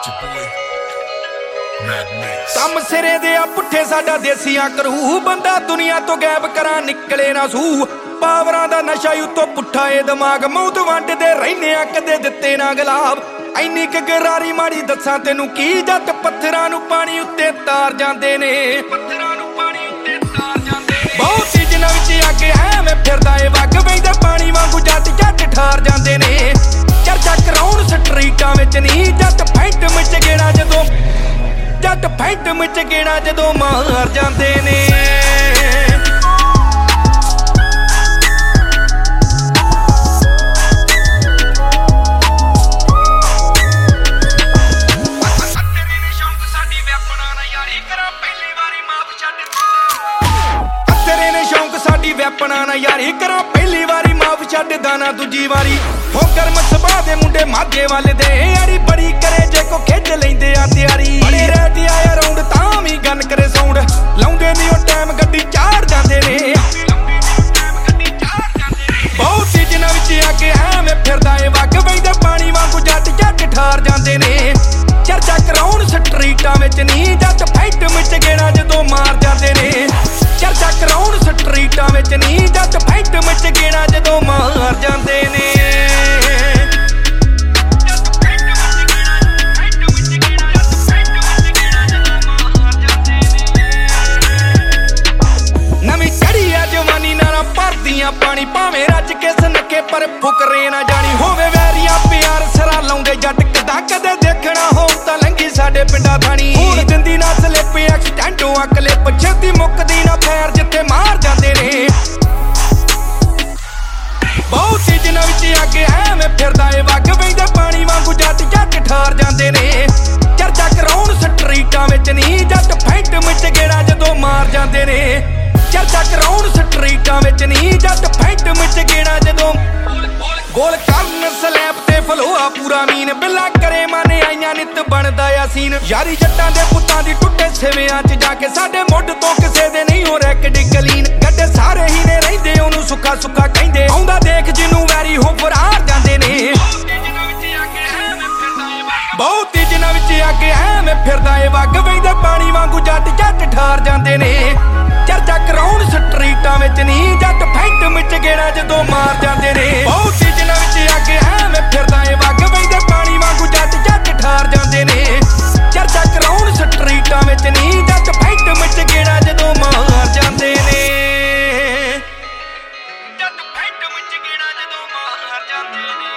ਕੰਮ ਸਿਰੇ ਦੇ ਆ ਪੁੱਠੇ ਸਾਡਾ ਦੇਸੀਆਂ ਕਰੂ ਬੰਦਾ ਦੁਨੀਆ ਤੋਂ ਗਾਇਬ ਕਰਾਂ ਨਿਕਲੇ ਨਾ ਸੂ ਪਾਵਰਾਂ ਦਾ ਨਸ਼ਾ ਉਤੋਂ ਪੁੱਠਾ ਏ ਦਿਮਾਗ ਮੌਤ ਵੰਡਦੇ ਰਹਿੰਦੇ ਆ ਕਦੇ ਦਿੱਤੇ ਨਾ ਗੁਲਾਬ ਐਨੀ ਕ ਗਰਾਰੀ ਮਾੜੀ ਦੱਸਾਂ ਤੈਨੂੰ ਕੀ ਜੱਟ ਪੱਥਰਾਂ ਨੂੰ ਪਾਣੀ ਉੱਤੇ ਤਾਰ ਜਾਂਦੇ ਨੇ ਬਹੁਤ ਚੀਜ਼ਾਂ ਵਿੱਚ ਅੱਗੇ ਐਵੇਂ ਫਿਰਦਾ ਏ ਵਗ ਵੈਂਦੇ ਪਾਣੀ ਵਾਂਗੂ ਜੱਟ ਜੱਟ ਠਾਰ ਜਾਂਦੇ ਨੇ ਚਰਚਾ ਕਰਾਉਣ ਸਟਰੀਟਾਂ ਵਿੱਚ ਨਹੀਂ ਜੱਟ ਫੈਂਟ ਵਿੱਚ ਗੇੜਾ ਜਦੋਂ ਜੱਟ ਫੈਂਟ ਵਿੱਚ ਗੇੜਾ ਜਦੋਂ ਮਾਰ ਜਾਂਦੇ ਨੇ ਵੈਪਣਾ ਨਾ ਯਾਰੀ ਕਰਾਂ ਪਹਿਲੀ ਵਾਰੀ ਮਾਫ ਛੱਡਦਾ ਨਾ ਦੂਜੀ ਵਾਰੀ ਹੋ ਕਰਮ ਸਭਾ ਦੇ ਮੁੰਡੇ ਮਾਝੇ ਵਾਲੇ ਦੇ ਯਾਰੀ ਬੜੀ ਕਰੇ ਜੇ ਕੋ ਖਿੱਚ ਲੈਂਦੇ ਆ ਤਿਆਰੀ ਬੜੀ ਰੈਡੀ ਆਇਆ ਰਾਉਂਡ ਤਾਂ ਵੀ ਗਨ ਕਰੇ ਸਾਊਂਡ ਲਾਉਂਦੇ ਨਹੀਂ ਉਹ ਟਾਈਮ ਗੱਡੀ ਚਾੜ ਜਾਂਦੇ ਨੇ ਬਹੁਤ ਚੀਜ਼ਾਂ ਵਿੱਚ ਅੱਗੇ ਐਵੇਂ ਫਿਰਦਾ ਏ ਵਗ ਵੈਂਦੇ ਪਾਣੀ ਵਾਂਗੂ ਜੱਟ ਜੱਟ ਠਾਰ ਜਾਂਦੇ ਨੇ ਚਰਚਾ ਕਰਾਉਣ ਸਟਰੀਟਾਂ ਵਿੱਚ ਨਹੀਂ ਜੱਟ ਫੈਂਟ ਵਿੱਚ ਗੇੜਾ ਜਦੋਂ ਮਾਰ ਜਾਂਦੇ ਨੇ ਚਰਚਾ ਕਰਾਉਣ ਸਟਰੀਟਾਂ ਵਿੱਚ ਨਹੀਂ ਜੱਟ ਫੈਂਟ ਵਿੱਚ ਗੇੜਾ ਜਦੋਂ ਮਾਰ ਜਾਂਦੇ ਨੇ ਨਵੀਂ ਚੜੀ ਆ ਜਵਾਨੀ ਨਾਲਾਂ ਭਰਦੀਆਂ ਪਾਣੀ ਭਾਵੇਂ ਰੱਜ ਕੇ ਸਨੱਕੇ ਪਰ ਫੁਕਰੇ ਨਾ ਜਾਣੀ ਹੋਵੇ ਵੈਰੀਆਂ ਪਿਆਰ ਸਰਾ ਲਾਉਂਦੇ ਜੱਟ ਕਿਦਾਂ ਕਦੇ ਦੇਖਣਾ ਹੋ ਤਾਂ ਲੰਘੀ ਸਾਡੇ ਪਿੰਡਾਂ ਥਾਣੀ ਹੁਣ ਦਿੰਦੀ ਨਾ ਸਲਿੱਪ ਐਕਸੀਡੈਂਟੋਂ ਆ ਕਲਿੱਪ ਛੇਤੀ ਮੁੱਕਦੀ ਨਾ ਫੈਰ ਜਿੱਥੇ ਮਾਰ ਜਾਂਦੇ ਨੇ ਬਹੁਤ ਚੀਜ਼ਾਂ ਵਿੱਚ ਅੱਗੇ ਐਵੇਂ ਫਿਰਦਾ ਏ ਵਗ ਵੈਂਦੇ ਪਾਣੀ ਵਾਂਗੂ ਜੱਟ ਜੱਟ ਠਾਰ ਜਾਂਦੇ ਨੇ ਚਰਚਾ ਕਰਾਉਣ ਸਟਰੀਟਾਂ ਵਿੱਚ ਨਹੀਂ ਜੱਟ ਫੈਂਟ ਵਿੱਚ ਗੇੜਾ ਜਦੋਂ ਮਾਰ ਜਾਂਦੇ ਨੇ ਚਰਚਾ ਕਰਾਉਣ ਸਟਰੀਟਾਂ ਵਿੱਚ ਨਹੀਂ ਜੱਟ ਫੈਂਟ ਵਿੱਚ ਗੇੜਾ ਜਦੋਂ ਗੋਲ ਕਰਨ ਸਲੈਬ ਤੇ ਫਲੋਆ ਪੂਰਾ ਮੀਨ ਬਿੱਲਾ ਕਰੇ ਮਾਨੇ ਆਈਆਂ ਨਿੱਤ ਬਣਦਾ ਆ ਸੀਨ ਯਾਰੀ ਜੱਟਾਂ ਦੇ ਪੁੱਤਾਂ ਦੀ ਟੁੱਟੇ ਸਿਵਿਆਂ 'ਚ ਜਾ ਕੇ ਸਾਡੇ ਮੁੱਢ ਤੋਂ ਕਿਸੇ ਦੇ ਨਹੀਂ ਹੋ ਰੈਕ ਡਿਕਲੀਨ ਗੱਡੇ ਸਾਰੇ ਹੀ ਨੇ ਰਹਿੰਦੇ ਉਹਨੂੰ ਸੁੱਕਾ ਸੁੱਕਾ ਕਹਿੰਦੇ ਆਉਂਦਾ ਦੇਖ ਜਿਹਨੂੰ ਵੈਰੀ ਹੋ ਫਰਾਰ ਜਾਂਦੇ ਨੇ ਬਹੁਤ ਚੀਜ਼ਾਂ ਵਿੱਚ ਅੱਗੇ ਐਵੇਂ ਫਿਰਦਾ ਏ ਵਗ ਵੈਂਦੇ ਪਾਣੀ ਵਾਂਗੂ ਜੱਟ ਜੱਟ ਠਾਰ ਜਾਂਦੇ ਨੇ ਚਰਚਾ ਕਰਾਉਣ ਸਟਰੀਟਾਂ ਵਿੱਚ ਨਹੀਂ ਜੱਟ ਫੈਂਟ ਵਿੱਚ ਗੇੜਾ ਜਦੋਂ ਮਾਰ ਜਾਂਦੇ ਨੇ ਬਹੁਤ ਚੀਜ਼ਾਂ ਵਿੱਚ ਅੱਗੇ ਐਵੇਂ ਫਿਰਦਾ ਏ ਵਗ ਵੈਂਦੇ ਪਾਣੀ ਵਾਂਗੂ ਜੱਟ ਜੱਟ ਠਾਰ ਜਾਂਦੇ ਨੇ ਚਰਚਾ ਕਰਾਉਣ ਸਟਰੀਟਾਂ ਵਿੱਚ ਨਹੀਂ ਜੱਟ ਫੈਂਟ ਵਿੱਚ ਗੇੜਾ ਜਦੋਂ ਮਾਰ ਜਾਂਦੇ ਨੇ ਜੱਟ ਫੈਂਟ ਵਿੱਚ ਗੇੜਾ ਜਦੋਂ ਮਾਰ ਜਾਂਦੇ ਨੇ